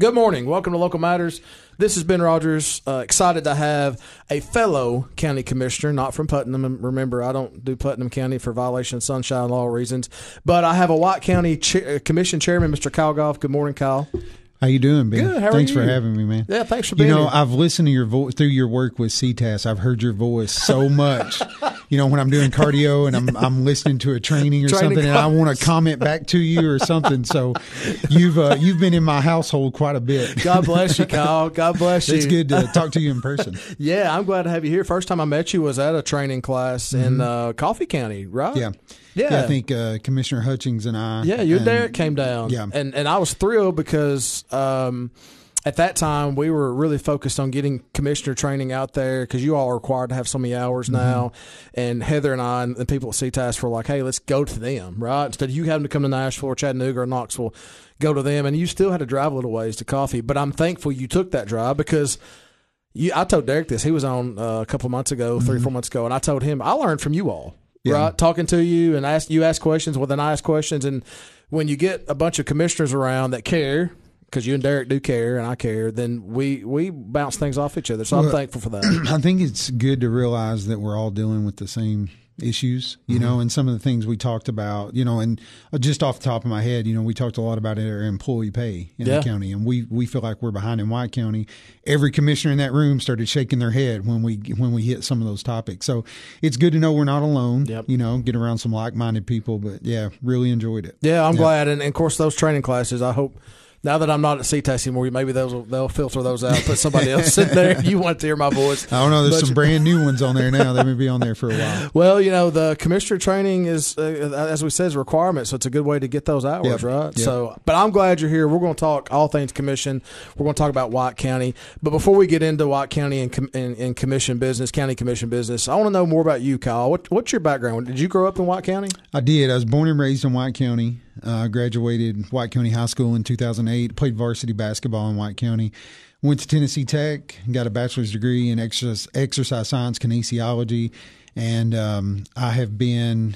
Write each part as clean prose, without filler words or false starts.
Good morning. Welcome to Local Matters. This is Ben Rogers. Excited to have a fellow county commissioner, not from Putnam. Remember, I don't do Putnam County for violation of sunshine law reasons. But I have a White County Commission Chairman, Mr. Kyle Goff. Good morning, Kyle. How you doing, Ben? Good. How Thanks are you? for having me, man. Yeah, thanks for being here. I've listened to your voice through your work with CTAS. I've heard your voice so much. When I'm doing cardio and I'm listening to a training something, and I want to comment back to you or something. So you've been in my household quite a bit. God bless you, Kyle. God bless you. It's good to talk to you in person. Yeah, I'm glad to have you here. First time I met you was at a training class in Coffee County, right? Yeah, I think Commissioner Hutchings and I. Yeah, you and Derek came down. Yeah. And I was thrilled because at that time we were really focused on getting commissioner training out there because you all are required to have so many hours now. And Heather and I and the people at CTAS were like, hey, let's go to them, right? Instead of you having to come to Nashville or Chattanooga or Knoxville, go to them. And you still had to drive a little ways to Coffee. But I'm thankful you took that drive because I told Derek this. He was on a couple of months ago, 3 or 4 months ago, and I told him I learned from you all. Yeah. Right, talking to you and ask questions, well, then I ask questions, and when you get a bunch of commissioners around that care, because you and Derek do care and I care, then we bounce things off each other. So I'm thankful for that. I think it's good to realize that we're all dealing with the same issues, and some of the things we talked about, and just off the top of my head, we talked a lot about our employee pay in the county, and we feel like we're behind in White County. Every commissioner in that room started shaking their head when we hit some of those topics. So it's good to know we're not alone, get around some like-minded people, but yeah, really enjoyed it. Yeah, I'm glad. And of course, those training classes, I hope, now that I'm not at CTAS anymore, maybe they'll filter those out, put somebody else in there. You want to hear my voice. I don't know. There's some brand new ones on there now. They may be on there for a while. Well, the commissioner training is, as we said, is a requirement, so it's a good way to get those hours, right? Yep. So, but I'm glad you're here. We're going to talk all things commission. We're going to talk about White County. But before we get into White County and commission business, county commission business, I want to know more about you, Kyle. What's your background? Did you grow up in White County? I did. I was born and raised in White County. Graduated White County High School in 2008, played varsity basketball in White County, went to Tennessee Tech, got a bachelor's degree in exercise science kinesiology, and I have been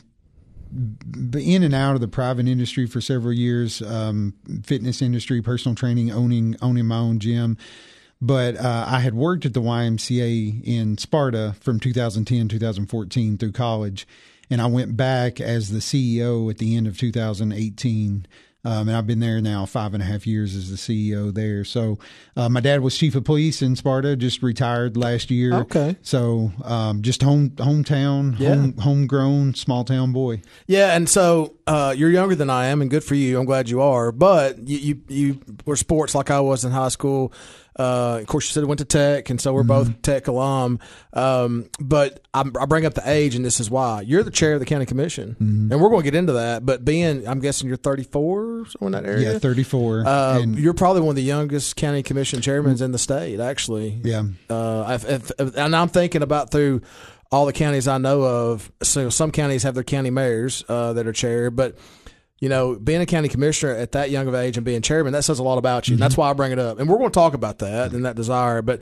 in and out of the private industry for several years, fitness industry, personal training, owning my own gym. But I had worked at the YMCA in Sparta from 2010, 2014 through college. And I went back as the CEO at the end of 2018. And I've been there now 5.5 years as the CEO there. So my dad was chief of police in Sparta, just retired last year. Okay. So just hometown, homegrown, small town boy. Yeah, and so you're younger than I am, and good for you. I'm glad you are. But you were sports like I was in high school. Of course, you said I went to Tech, and so we're both Tech alum. But I bring up the age, and this is why. You're the chair of the county commission, and we're going to get into that. But I'm guessing you're 34 in that area? Yeah, 34. You're probably one of the youngest county commission chairmen in the state, actually. Yeah. And I'm thinking about through all the counties I know of. So some counties have their county mayors that are chair, but being a county commissioner at that young of age and being chairman, that says a lot about you. And that's why I bring it up. And we're going to talk about that and that desire. But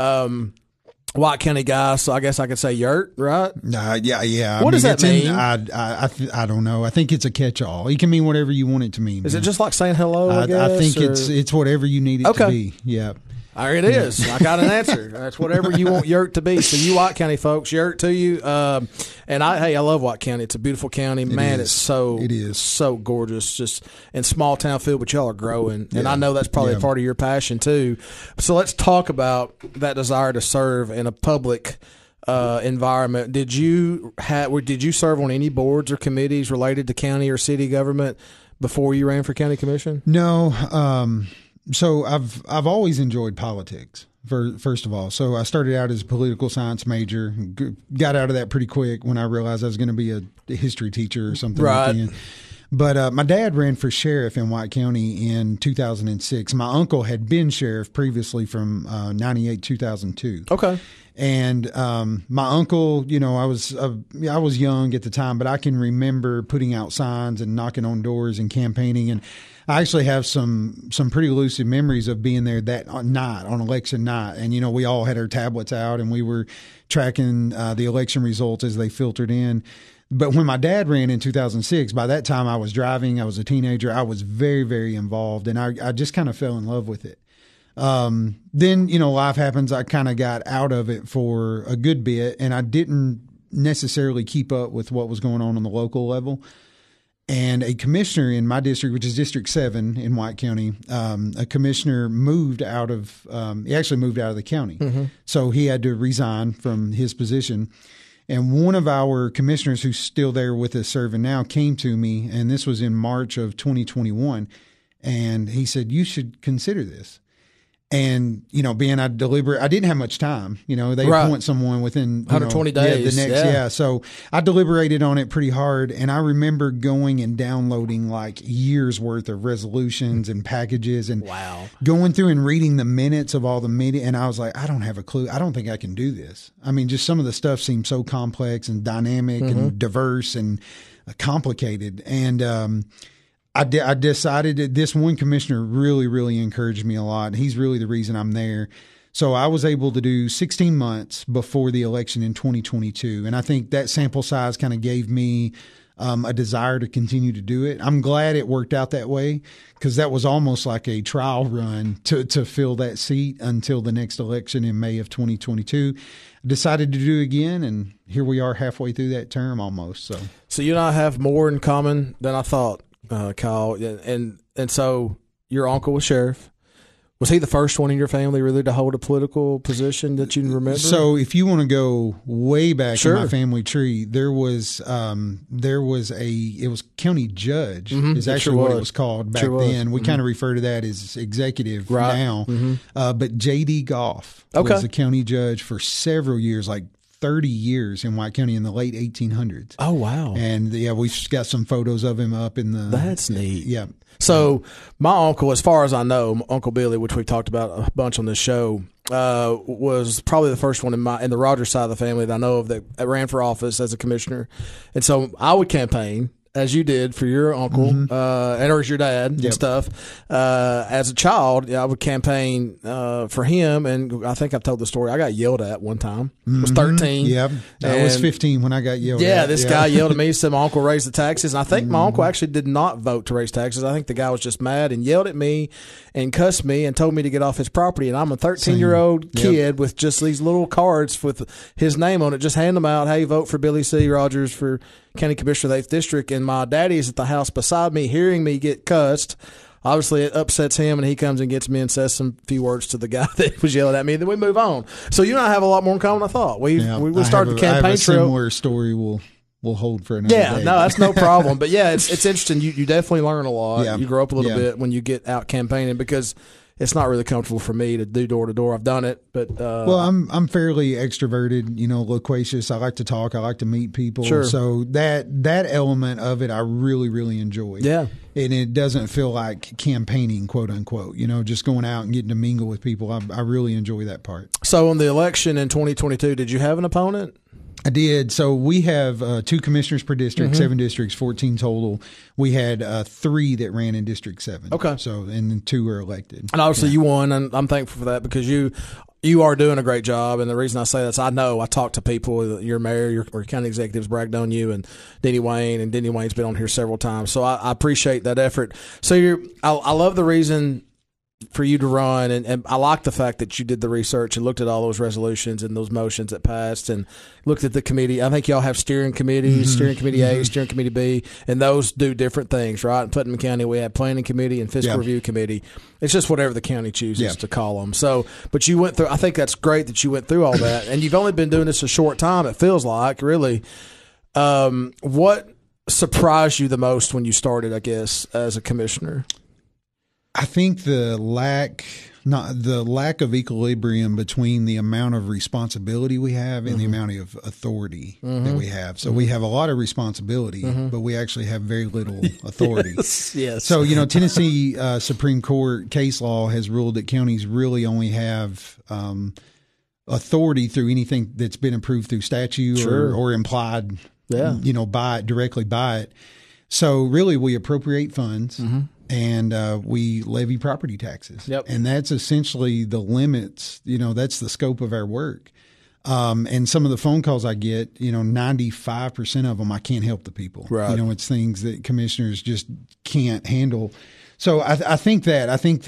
White County guy, so I guess I could say yurt, right? Yeah. What does that mean? I don't know. I think it's a catch-all. It can mean whatever you want it to mean. Is it just like saying hello, I guess? I think it's whatever you need it to be. Yeah. It is. I got an answer. That's whatever you want yurt to be. So you White County folks, yurt to you. And I love White County. It's a beautiful county. Man, it's so gorgeous. Just in small town feel, but y'all are growing. And I know that's probably a part of your passion too. So let's talk about that desire to serve in a public environment. Did you serve on any boards or committees related to county or city government before you ran for county commission? No. So I've always enjoyed politics, first of all. So I started out as a political science major, got out of that pretty quick when I realized I was going to be a history teacher or something. Right. But my dad ran for sheriff in White County in 2006. My uncle had been sheriff previously from 98, 2002. Okay. And my uncle, I was young at the time, but I can remember putting out signs and knocking on doors and campaigning. And I actually have some pretty lucid memories of being there that night, on election night. And, we all had our tablets out and we were tracking the election results as they filtered in. But when my dad ran in 2006, by that time I was driving, I was a teenager, I was very, very involved, and I just kind of fell in love with it. Then, life happens. I kind of got out of it for a good bit, and I didn't necessarily keep up with what was going on the local level. And a commissioner in my district, which is District 7 in White County, a commissioner moved out of the county. Mm-hmm. So he had to resign from his position. And one of our commissioners who's still there with us serving now came to me, and this was in March of 2021, and he said, "You should consider this." And, being I didn't have much time. They appoint someone within 120 days. So I deliberated on it pretty hard. And I remember going and downloading like years worth of resolutions and packages and going through and reading the minutes of all the media. And I was like, I don't have a clue. I don't think I can do this. I mean, just some of the stuff seems so complex and dynamic and diverse and complicated. And, I decided that this one commissioner really, really encouraged me a lot. He's really the reason I'm there. So I was able to do 16 months before the election in 2022. And I think that sample size kind of gave me a desire to continue to do it. I'm glad it worked out that way because that was almost like a trial run to fill that seat until the next election in May of 2022. I decided to do it again, and here we are halfway through that term almost. So you and I have more in common than I thought. Kyle, and so your uncle was sheriff. Was he the first one in your family really to hold a political position that you remember? So if you want to go way back in my family tree, it was county judge is actually what it was called back then. We kind of refer to that as executive now. But J.D. Goff was the county judge for several years, like 30 years in White County in the late 1800s. Oh, wow. And we've got some photos of him up in the... That's neat. Yeah. So my uncle, as far as I know, Uncle Billy, which we've talked about a bunch on this show, was probably the first one in the Rogers side of the family that I know of that ran for office as a commissioner. And so I would campaign, as you did for your uncle, and or as your dad and stuff. As a child, I would campaign for him, and I think I've told the story. I got yelled at one time. I was 13. Yep. I was 15 when I got yelled at. This guy yelled at me, said my uncle raised the taxes. And I think my uncle actually did not vote to raise taxes. I think the guy was just mad and yelled at me and cussed me and told me to get off his property. And I'm a 13-year-old kid with just these little cards with his name on it. Just hand them out. Hey, vote for Billy C. Rogers for County Commissioner of the 8th District. And my daddy is at the house beside me hearing me get cussed. Obviously, it upsets him, and he comes and gets me and says some few words to the guy that was yelling at me, and then we move on. So you and I have a lot more in common than I thought. We started the campaign trail. I have a similar story we'll hold for another day. No, that's no problem. But, it's interesting. You definitely learn a lot. Yeah. You grow up a little bit when you get out campaigning because – it's not really comfortable for me to do door to door. I've done it, but I'm fairly extroverted, loquacious. I like to talk. I like to meet people. Sure. So that element of it, I really, really enjoy. Yeah, and it doesn't feel like campaigning, quote unquote. Just going out and getting to mingle with people. I really enjoy that part. So, in the election in 2022, did you have an opponent? I did. So we have 2 commissioners per district, 7 districts, 14 total. We had 3 that ran in District 7. Okay. So, and then 2 were elected. And obviously you won, and I'm thankful for that because you are doing a great job. And the reason I say that is I talk to people, your mayor, your county executives bragged on you, and Denny Wayne, and Denny Wayne's been on here several times. So I appreciate that effort. So I love the reason for you to run, and I like the fact that you did the research and looked at all those resolutions and those motions that passed and looked at the committee. I think y'all have steering committees, steering committee A, steering committee B, and those do different things, right? In Putnam County, we have planning committee and fiscal review committee. It's just whatever the county chooses to call them. So, but you went through, I think that's great that you went through all that, and you've only been doing this a short time, it feels like, really. What surprised you the most when you started, I guess, as a commissioner? I think the lack of equilibrium between the amount of responsibility we have and the amount of authority that we have. So we have a lot of responsibility, but we actually have very little authority. Yes. So, Tennessee Supreme Court case law has ruled that counties really only have authority through anything that's been approved through statute or implied, directly by it. So really we appropriate funds. And we levy property taxes. Yep. And that's essentially the limits, that's the scope of our work. And some of the phone calls I get, 95% of them, I can't help the people. Right. It's things that commissioners just can't handle. So I think the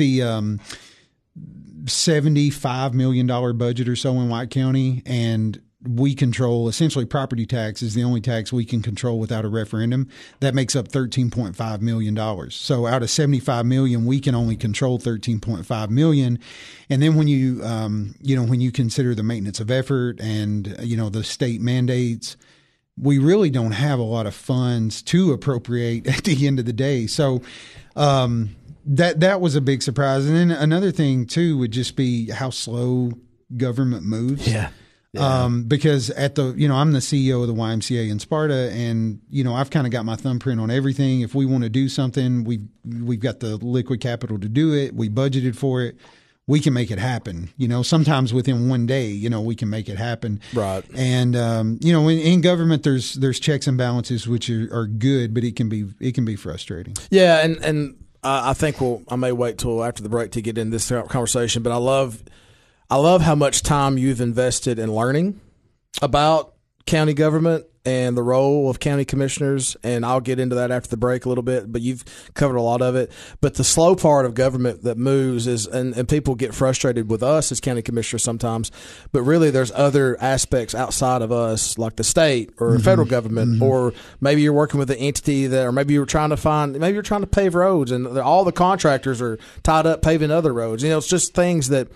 $75 million budget or so in White County, and we control essentially property tax is the only tax we can control without a referendum. That makes up $13.5 million. So out of $75 million, we can only control $13.5 million. And then when you, when you consider the maintenance of effort and, the state mandates, we really don't have a lot of funds to appropriate at the end of the day. So, that was a big surprise. And then another thing too would just be how slow government moves. Yeah. Because I'm the CEO of the YMCA in Sparta, and I've kind of got my thumbprint on everything. If we want to do something, we've got the liquid capital to do it. We budgeted for it. We can make it happen. Sometimes within one day, we can make it happen. Right. And in government, there's checks and balances which are good, but it can be frustrating. Yeah, and I think I may wait till after the break to get in this conversation, but I love how much time you've invested in learning about county government and the role of county commissioners, and I'll get into that after the break a little bit, but you've covered a lot of it. But the slow part of government that moves is, and people get frustrated with us as county commissioners sometimes, but really there's other aspects outside of us, like the state or federal government, or maybe you're working with an entity or maybe you're trying to pave roads, and all the contractors are tied up paving other roads. It's just things that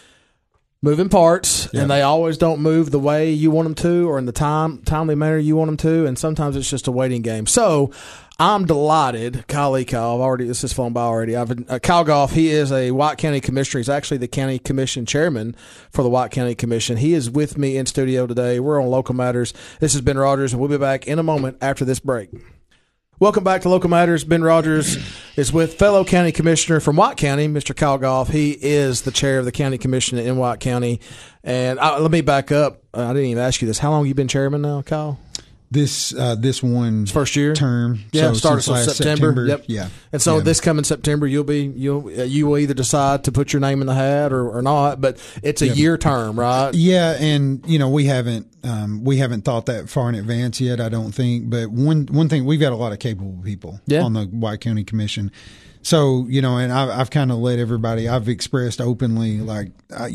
moving parts, and they always don't move the way you want them to or in the timely manner you want them to, and sometimes it's just a waiting game. So I'm delighted. Kyle, this has flown by already. Kyle Goff, he is a White County Commissioner. He's actually the County Commission Chairman for the White County Commission. He is with me in studio today. We're on Local Matters. This is Ben Rogers, and we'll be back in a moment after this break. Welcome back to Local Matters. Ben Rogers is with fellow county commissioner from White County, Mr. Kyle Goff. He is the chair of the county commission in White County. And let me back up. I didn't even ask you this. How long have you been chairman now, Kyle? This one first year term. Yeah, started last September. Yep. Yeah. And so this coming September, you will either decide to put your name in the hat or not, but it's a year term, right? Yeah, and we haven't thought that far in advance yet, I don't think. But one thing, we've got a lot of capable people on the White County Commission. So, and I've kind of let everybody, I've expressed openly, like,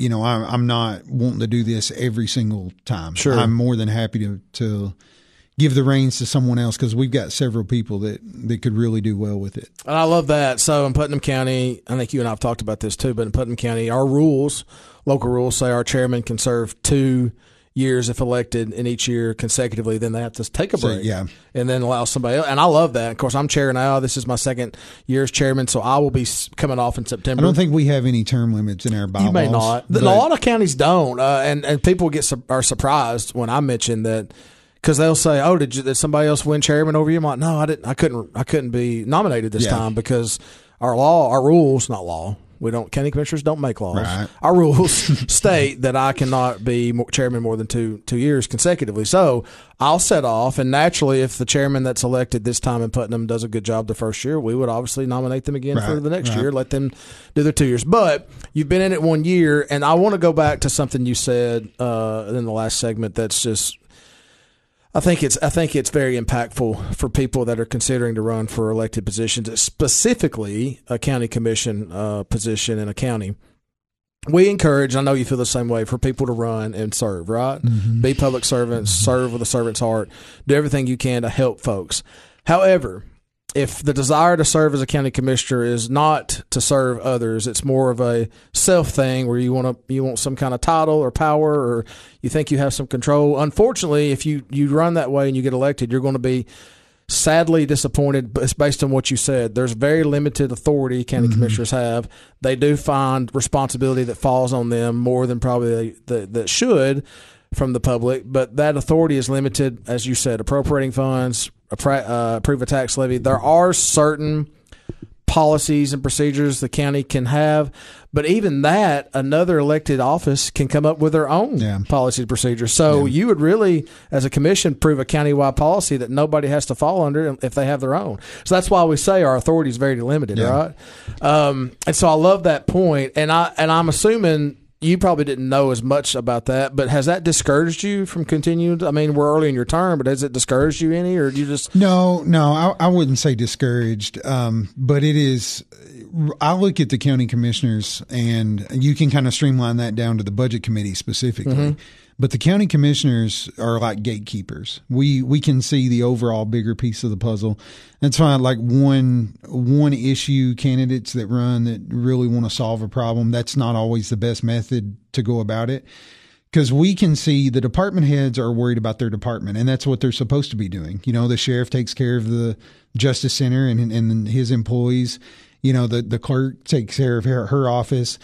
I'm not wanting to do this every single time. Sure. I'm more than happy to give the reins to someone else, because we've got several people that could really do well with it. And I love that. So in Putnam County, I think you and I have talked about this too, but in Putnam County, our local rules say our chairman can serve 2 years if elected, and each year consecutively, then they have to take a break. So, and then allow somebody else. And I love that. Of course, I'm chair now. This is my second year as chairman, so I will be coming off in September. I don't think we have any term limits in our bylaws. You may not. A lot of counties don't, and people are surprised when I mention that. Because they'll say, "Oh, did somebody else win chairman over you?" I'm like, "No, I didn't. I couldn't be nominated this time because our rules, not law. We don't. County commissioners don't make laws. Right. Our rules state that I cannot be chairman more than two years consecutively. So I'll set off, and naturally, if the chairman that's elected this time in Putnam does a good job the first year, we would obviously nominate them again for the next year. Let them do their 2 years. But you've been in it 1 year, and I want to go back to something you said in the last segment. That's just. I think it's very impactful for people that are considering to run for elected positions, specifically a county commission position in a county. We encourage, I know you feel the same way, for people to run and serve, right? Mm-hmm. Be public servants, serve with a servant's heart, do everything you can to help folks. However, if the desire to serve as a county commissioner is not to serve others, it's more of a self thing where you want some kind of title or power, or you think you have some control. Unfortunately, if you run that way and you get elected, you're going to be sadly disappointed. But it's based on what you said. There's very limited authority county commissioners have. They do find responsibility that falls on them more than probably that should from the public, but that authority is limited, as you said, appropriating funds, approve a tax levy. There are certain policies and procedures the county can have, but even that, another elected office can come up with their own policy and procedures. So you would really, as a commission, prove a countywide policy that nobody has to fall under if they have their own. So that's why we say our authority is very limited, right? And so I love that point, and I'm assuming you probably didn't know as much about that, but has that discouraged you from continuing? I mean, we're early in your term, but has it discouraged you any, or do you just? No, I wouldn't say discouraged, but it is. I look at the county commissioners, and you can kind of streamline that down to the budget committee specifically. Mm-hmm. But the county commissioners are like gatekeepers. We can see the overall bigger piece of the puzzle. That's why, like one issue candidates that run that really want to solve a problem, that's not always the best method to go about it. Because we can see the department heads are worried about their department, and that's what they're supposed to be doing. You know, the sheriff takes care of the Justice Center and his employees. You know, the clerk takes care of her office.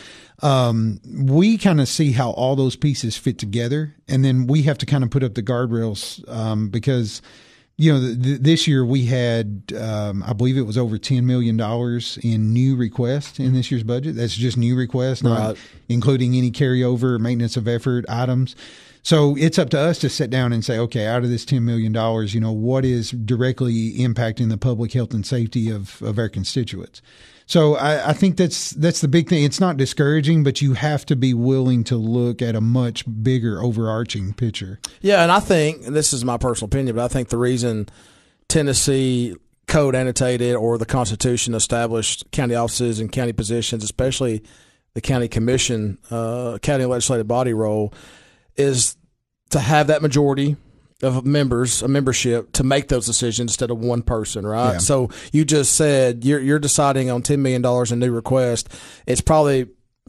We kind of see how all those pieces fit together, and then we have to kind of put up the guardrails because, you know, this year we had, I believe it was over $10 million in new requests in this year's budget. That's just new requests, not including any carryover or maintenance of effort items. So it's up to us to sit down and say, okay, out of this $10 million, you know, what is directly impacting the public health and safety of our constituents? So I think that's the big thing. It's not discouraging, but you have to be willing to look at a much bigger overarching picture. Yeah, and I think, and this is my personal opinion, but I think the reason Tennessee code annotated or the Constitution established county offices and county positions, especially the county commission, county legislative body role, is to have that majority of members, a membership, to make those decisions instead of one person, right? Yeah. So you just said you're deciding on $10 million in new request. It's probably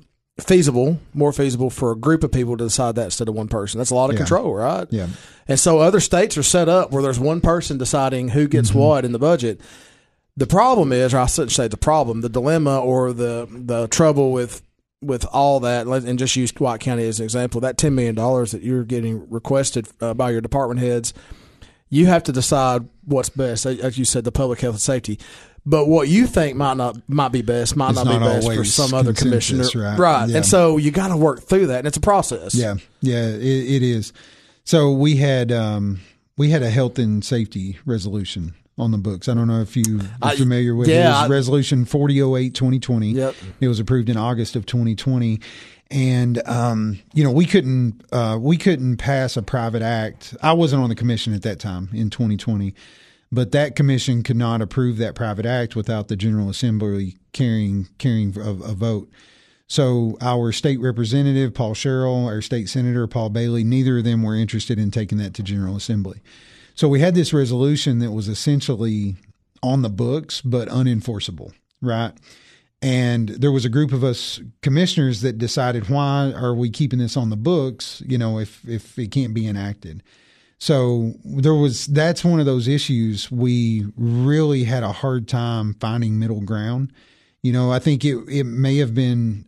more feasible for a group of people to decide that instead of one person. That's a lot of control, right? Yeah. And so other states are set up where there's one person deciding who gets what in the budget. The problem is, or I shouldn't say the problem, the dilemma or the trouble with all that, and just use White County as an example, that $10 million that you're getting requested by your department heads, you have to decide what's best. As you said, the public health and safety. But what you think might be best might not be best for some other commissioner. Right. Yeah. And so you got to work through that, and it's a process. Yeah. Yeah, it is. So we had a health and safety resolution on the books. I don't know if you're familiar with it. It was Resolution 4008-2020. Yep. It was approved in August of 2020. And, you know, we couldn't pass a private act. I wasn't on the commission at that time in 2020, but that commission could not approve that private act without the General Assembly carrying a vote. So our state representative, Paul Sherrill, our state senator, Paul Bailey, neither of them were interested in taking that to General Assembly. So we had this resolution that was essentially on the books but unenforceable, right? And there was a group of us commissioners that decided, why are we keeping this on the books, you know, if it can't be enacted? So that's one of those issues we really had a hard time finding middle ground. You know, I think it may have been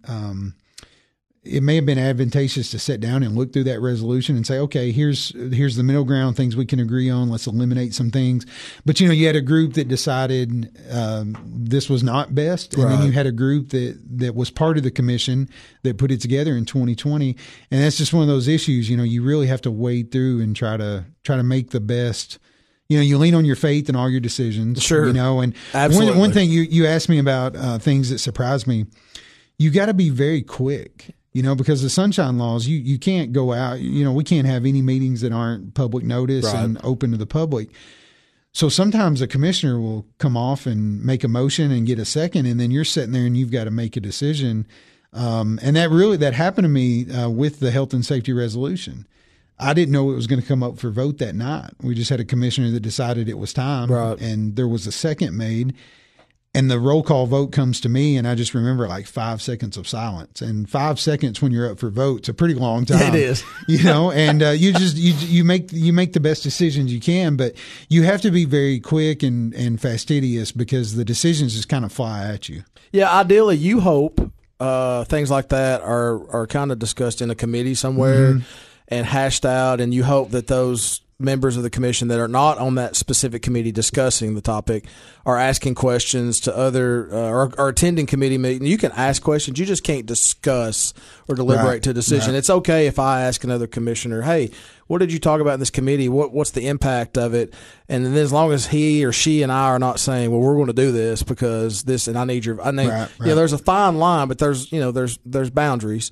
advantageous to sit down and look through that resolution and say, okay, here's the middle ground, things we can agree on. Let's eliminate some things. But, you know, you had a group that decided this was not best. And then you had a group that was part of the commission that put it together in 2020. And that's just one of those issues, you know, you really have to wade through and try to make the best. You know, you lean on your faith in all your decisions. Sure. You know, and absolutely. One thing you asked me about things that surprised me, you got to be very quick. You know, because the sunshine laws, you can't go out, you know, we can't have any meetings that aren't public notice and open to the public. So sometimes a commissioner will come off and make a motion and get a second, and then you're sitting there and you've got to make a decision. And that happened to me with the health and safety resolution. I didn't know it was going to come up for vote that night. We just had a commissioner that decided it was time, and there was a second made. And the roll call vote comes to me, and I just remember like 5 seconds of silence. And 5 seconds when you're up for vote, it's a pretty long time. It is, you know. And you make the best decisions you can, but you have to be very quick and fastidious because the decisions just kind of fly at you. Yeah, ideally, you hope things like that are kind of discussed in a committee somewhere and hashed out, and you hope that those members of the commission that are not on that specific committee discussing the topic are asking questions to other or attending committee meetings. You can ask questions. You just can't discuss or deliberate to a decision. It's okay if I ask another commissioner, hey, what did you talk about in this committee? What's the impact of it? And then as long as he or she and I are not saying, well, we're going to do this because this, and I need. Yeah, there's a fine line, but there's boundaries.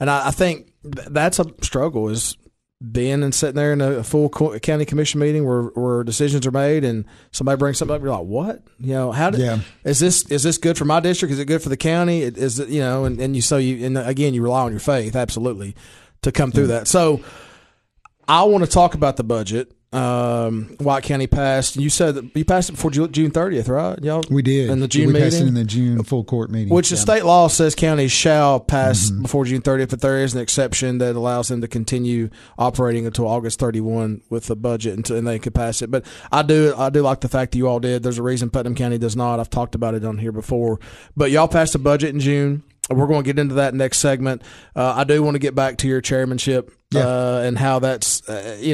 And I think that's a struggle, is being and sitting there in a full county commission meeting where decisions are made and somebody brings something up. You're like, what? Is this good for my district? Is it good for the county? Is it, and again, you rely on your faith, absolutely, to come through that. So I want to talk about the budget. White County passed. You said that you passed it before June 30th, right? Y'all, we did. In the June meeting? We passed it in the June full court meeting. Which the state law says counties shall pass before June 30th, but there is an exception that allows them to continue operating until August 31 with the budget, and they could pass it. But I do like the fact that you all did. There's a reason Putnam County does not. I've talked about it on here before. But y'all passed a budget in June. We're going to get into that next segment. I do want to get back to your chairmanship and how that's,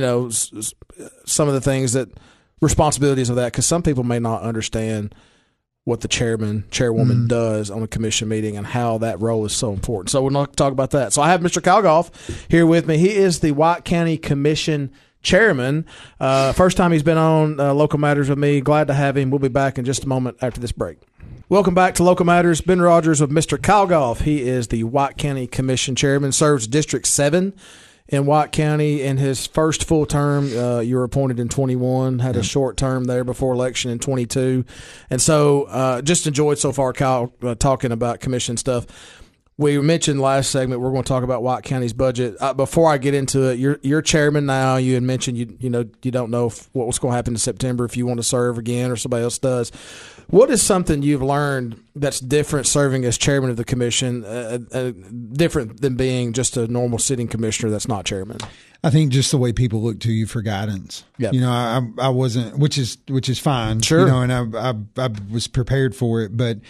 some of the things responsibilities of that, because some people may not understand what the chairwoman does on a commission meeting and how that role is so important. So we're not going to talk about that. So I have Mr. Kalgoff here with me. He is the White County Commission chairman. First time he's been on Local Matters with me. Glad to have him. We'll be back in just a moment after this break. Welcome back to Local Matters. Ben Rogers with Mr. Kalgoff. He is the White County Commission chairman, serves District 7 in White County. In his first full term, you were appointed in 21, had a short term there before election in 22. And so just enjoyed so far, Kyle, talking about commission stuff. We mentioned last segment we're going to talk about White County's budget. Before I get into it, you're chairman now. You had mentioned you don't know what's going to happen in September if you want to serve again or somebody else does. What is something you've learned that's different serving as chairman of the commission, different than being just a normal sitting commissioner that's not chairman? I think just the way people look to you for guidance. Yep. I wasn't, which is fine. Sure. And I was prepared for it, but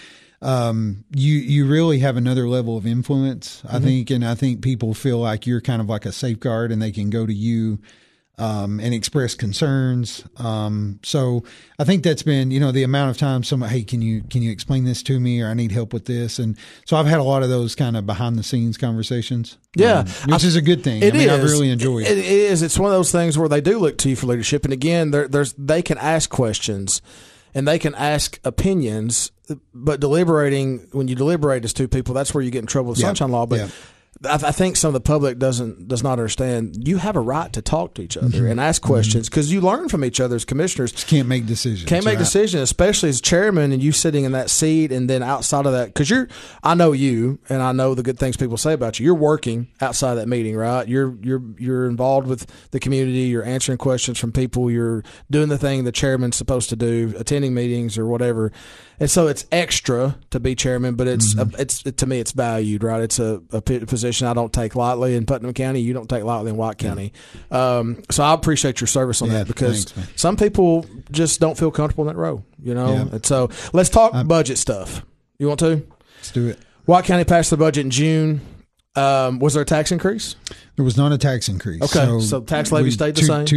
you really have another level of influence, I think, and I think people feel like you're kind of like a safeguard and they can go to you and express concerns. So I think that's been, the amount of time somebody, hey, can you explain this to me, or I need help with this? And so I've had a lot of those kind of behind the scenes conversations. Yeah. Which is a good thing. I've really enjoyed it. It is. It's one of those things where they do look to you for leadership. And again, they can ask questions and they can ask opinions, but when you deliberate as two people, that's where you get in trouble with Sunshine Law. But I think some of the public does not understand. You have a right to talk to each other and ask questions because you learn from each other as commissioners. Just can't make decisions. Decisions, especially as chairman and you sitting in that seat. And then outside of that, because I know you and I know the good things people say about you. You're working outside of that meeting, right? You're involved with the community. You're answering questions from people. You're doing the thing the chairman's supposed to do, attending meetings or whatever. And so it's extra to be chairman, but it's to me it's valued, right? It's a position I don't take lightly in Putnam County. You don't take lightly in White County. So I appreciate your service on that because some people just don't feel comfortable in that role, And so let's talk budget stuff. You want to? Let's do it. White County passed the budget in June. Was there a tax increase? There was not a tax increase. Okay, so tax levy stayed the same?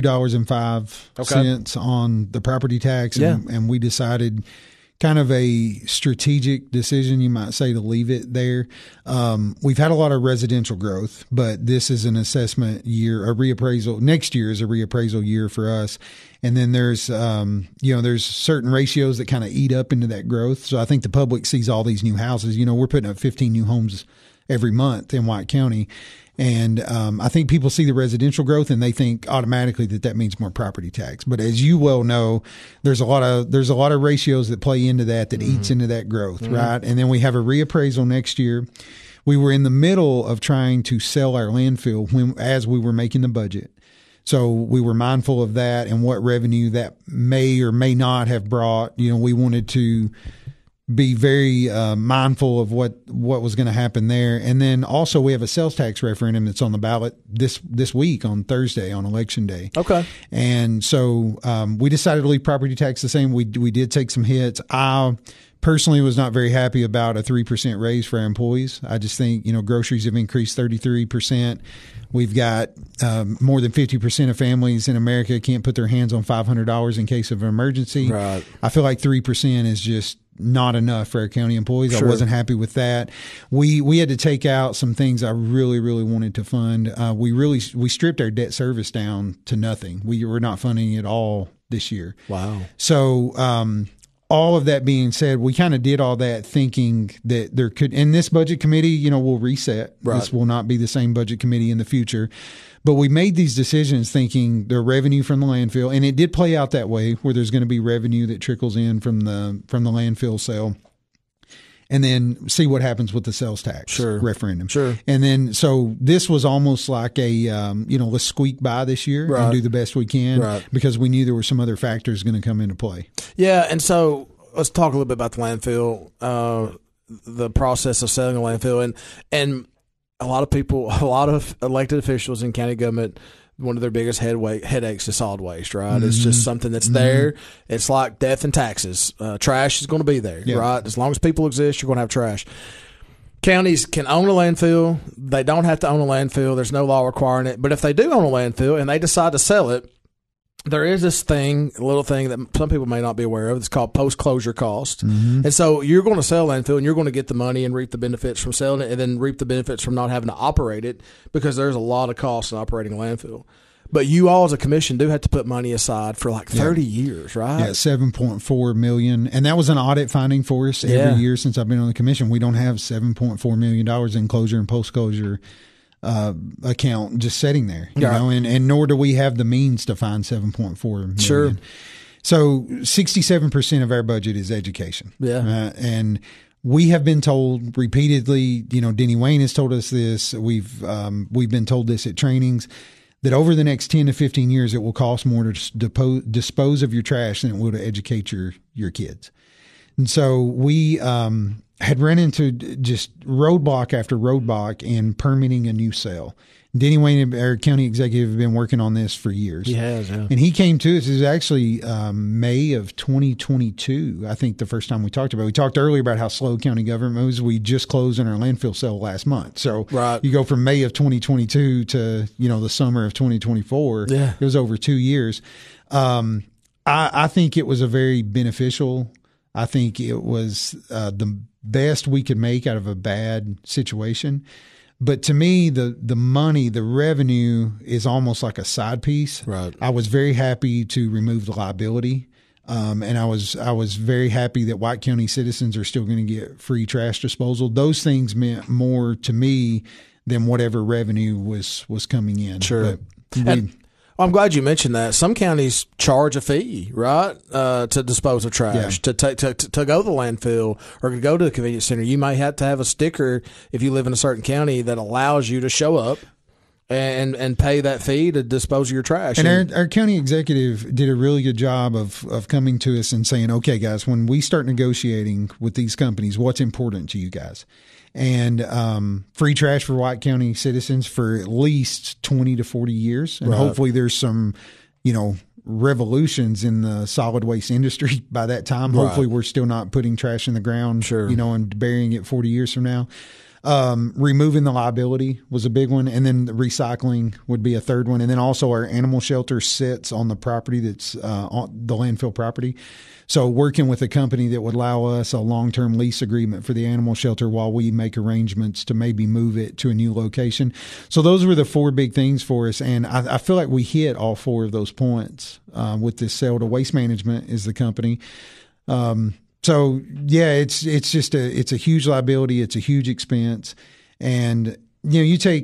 $2.05 on the property tax, and we decided kind of a strategic decision, you might say, to leave it there. We've had a lot of residential growth, but this is an assessment year, a reappraisal. Next year is a reappraisal year for us. And then there's certain ratios that kind of eat up into that growth. So I think the public sees all these new houses. We're putting up 15 new homes every month in White County. And I think people see the residential growth and they think automatically that means more property tax. But as you well know, there's a lot of ratios that play into that eats into that growth, right? And then we have a reappraisal next year. We were in the middle of trying to sell our landfill as we were making the budget. So we were mindful of that and what revenue that may or may not have brought. We wanted to be very mindful of what was going to happen there. And then also we have a sales tax referendum that's on the ballot this week on Thursday on Election Day. Okay. And so we decided to leave property tax the same. We did take some hits. I personally was not very happy about a 3% raise for our employees. I just think, groceries have increased 33%. We've got more than 50% of families in America can't put their hands on $500 in case of an emergency. Right. I feel like 3% is just not enough for our county employees. Sure. I wasn't happy with that. We had to take out some things I really, really wanted to fund. We stripped our debt service down to nothing. We were not funding it all this year. Wow. So all of that being said, we kind of did all that thinking that there could, and this budget committee, will reset. Right. This will not be the same budget committee in the future. But we made these decisions thinking the revenue from the landfill, and it did play out that way, where there's going to be revenue that trickles in from the landfill sale. And then see what happens with the sales tax referendum. Sure. And then, so this was almost like a, let's squeak by this year and do the best we can because we knew there were some other factors going to come into play. Yeah. And so let's talk a little bit about the landfill, the process of selling a landfill. And a lot of elected officials in county government, one of their biggest headaches is solid waste, right? Mm-hmm. It's just something that's there. It's like death and taxes. Trash is going to be there, right? As long as people exist, you're going to have trash. Counties can own a landfill. They don't have to own a landfill. There's no law requiring it. But if they do own a landfill and they decide to sell it, there is this little thing that some people may not be aware of. It's called post-closure cost. Mm-hmm. And so you're going to sell a landfill and you're going to get the money and reap the benefits from selling it and then reap the benefits from not having to operate it because there's a lot of costs in operating a landfill. But you all as a commission do have to put money aside for like 30 years, right? Yeah, $7.4 million. And that was an audit finding for us every year since I've been on the commission. We don't have $7.4 million in closure and post-closure account just sitting there, and nor do we have the means to find $7.4 million. Sure. So 67% of our budget is education. Yeah. And we have been told repeatedly, Denny Wayne has told us this. We've been told this at trainings that over the next 10 to 15 years, it will cost more to dispose of your trash than it will to educate your kids. And so we, had run into just roadblock after roadblock in permitting a new sale. Denny Wayne, our county executive, have been working on this for years. He has, yeah. And he came to us. It was actually May of 2022, I think, the first time we talked about it. We talked earlier about how slow county government moves. We just closed on our landfill sale last month. So you go from May of 2022 to, the summer of 2024. Yeah. It was over 2 years. I think it was a very beneficial. I think it was the best we could make out of a bad situation. But to me, the money, the revenue is almost like a side piece. Right. I was very happy to remove the liability. And I was very happy that White County citizens are still going to get free trash disposal. Those things meant more to me than whatever revenue was coming in. Sure. I'm glad you mentioned that. Some counties charge a fee, right, to dispose of trash, to go to the landfill or to go to the convenience center. You might have to have a sticker if you live in a certain county that allows you to show up and pay that fee to dispose of your trash. And our county executive did a really good job of coming to us and saying, okay, guys, when we start negotiating with these companies, what's important to you guys? And free trash for White County citizens for at least 20 to 40 years. And hopefully there's some, revolutions in the solid waste industry by that time. Right. Hopefully we're still not putting trash in the ground, and burying it 40 years from now. Removing the liability was a big one. And then the recycling would be a third one. And then also our animal shelter sits on the property that's on the landfill property. So working with a company that would allow us a long-term lease agreement for the animal shelter while we make arrangements to maybe move it to a new location. So those were the four big things for us. And I feel like we hit all four of those points with this sale to Waste Management is the company. So yeah, it's just it's a huge liability. It's a huge expense. And, you take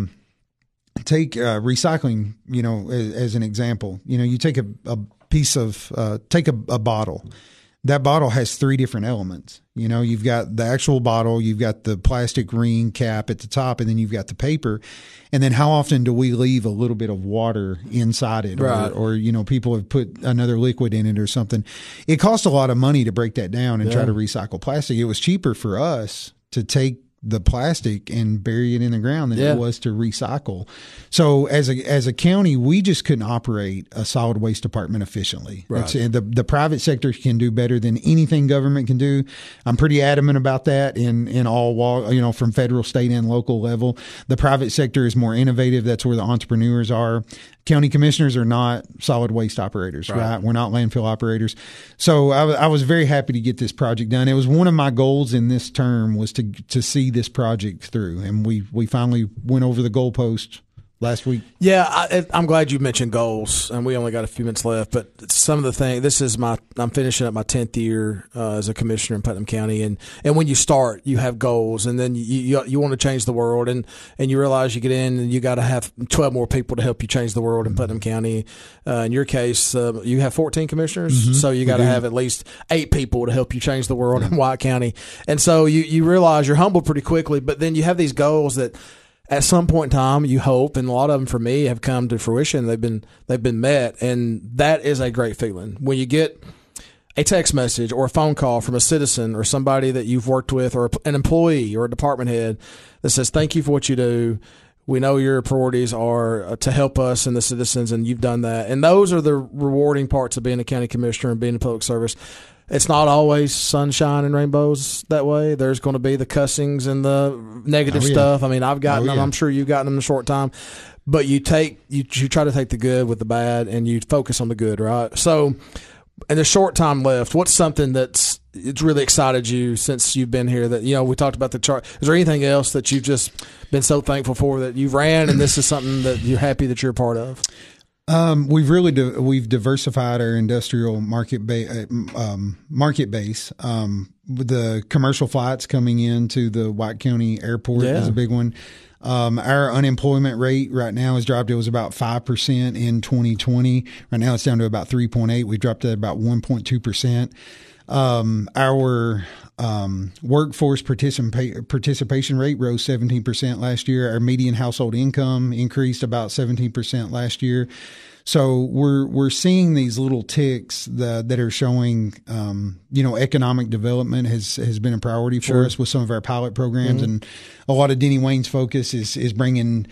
recycling, as an example, you take a piece of, take a bottle. That bottle has three different elements. You've got the actual bottle, you've got the plastic ring cap at the top, and then you've got the paper. And then how often do we leave a little bit of water inside it? Right. Or people have put another liquid in it or something. It costs a lot of money to break that down and try to recycle plastic. It was cheaper for us to take the plastic and bury it in the ground than it was to recycle. So as a county, we just couldn't operate a solid waste department efficiently. Right. The private sector can do better than anything government can do. I'm pretty adamant about that in all from federal, state, and local level. The private sector is more innovative. That's where the entrepreneurs are. County commissioners are not solid waste operators, right? We're not landfill operators. So I was very happy to get this project done. It was one of my goals in this term was to see this project through. And we finally went over the goalpost last week. Yeah, I'm glad you mentioned goals, and we only got a few minutes left. But some of the things, I'm finishing up my 10th year as a commissioner in Putnam County, and when you start, you have goals, and then you want to change the world, and you realize you get in and you got to have 12 more people to help you change the world in Putnam County. In your case, you have 14 commissioners, so you got to have at least 8 people to help you change the world in White County, and so you realize you're humbled pretty quickly, but then you have these goals that at some point in time, you hope, and a lot of them for me have come to fruition. They've been met, and that is a great feeling when you get a text message or a phone call from a citizen or somebody that you've worked with, or an employee or a department head that says, "Thank you for what you do. We know your priorities are to help us and the citizens, and you've done that." And those are the rewarding parts of being a county commissioner and being in public service. It's not always sunshine and rainbows that way. There's going to be the cussings and the negative stuff. I mean, I've gotten them. I'm sure you've gotten them in a short time. But you try to take the good with the bad, and you focus on the good, right? So, in the short time left, what's something it's really excited you since you've been here? That we talked about the chart. Is there anything else that you've just been so thankful for that you've ran, and this is something that you're happy that you're a part of? We've diversified our industrial market base. The commercial flights coming into the White County Airport is a big one. Our unemployment rate right now has dropped. It was about 5% in 2020. Right now it's down to about 3.8. We dropped at about 1.2%. Our workforce participation rate rose 17% last year. Our median household income increased about 17% last year. So we're seeing these little ticks that are showing, economic development has been a priority for us with some of our pilot programs, and a lot of Denny Wayne's focus is bringing,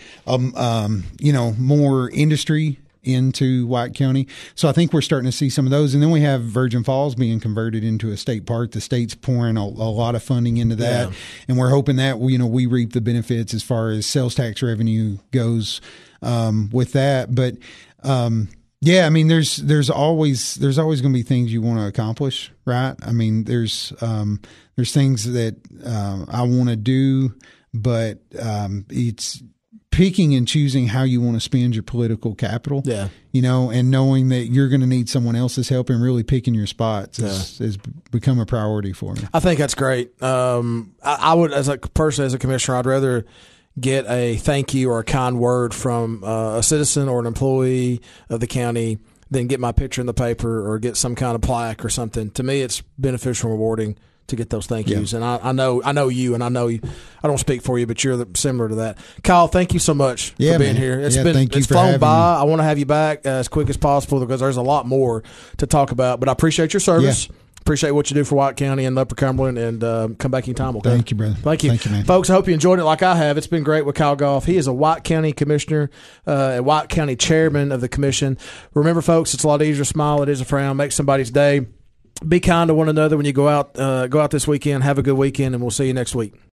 more industry into White County. So I think we're starting to see some of those. And then we have Virgin Falls being converted into a state park. The state's pouring a lot of funding into that. Yeah. And we're hoping that, we reap the benefits as far as sales tax revenue goes with that. But I mean, there's always going to be things you want to accomplish, right? I mean, there's things that I want to do, but it's picking and choosing how you want to spend your political capital, and knowing that you're going to need someone else's help, and really picking your spots has become a priority for me. I think that's great. I would, as a commissioner, I'd rather get a thank you or a kind word from a citizen or an employee of the county than get my picture in the paper or get some kind of plaque or something. To me, it's beneficial and rewarding to get those thank yous. And I know you, and I know you. I don't speak for you, but you're similar to that. Kyle, thank you so much for being here. It's flown by. I want to have you back as quick as possible because there's a lot more to talk about. But I appreciate your service. Yeah. Appreciate what you do for White County and Upper Cumberland, and come back anytime. Okay? Thank you, brother. Thank you. Thank you, man. Folks, I hope you enjoyed it like I have. It's been great with Kyle Goff. He is a White County commissioner, a White County chairman of the commission. Remember, folks, it's a lot easier to smile. It is a frown. Make somebody's day. Be kind to one another when you go out this weekend. Have a good weekend, and we'll see you next week.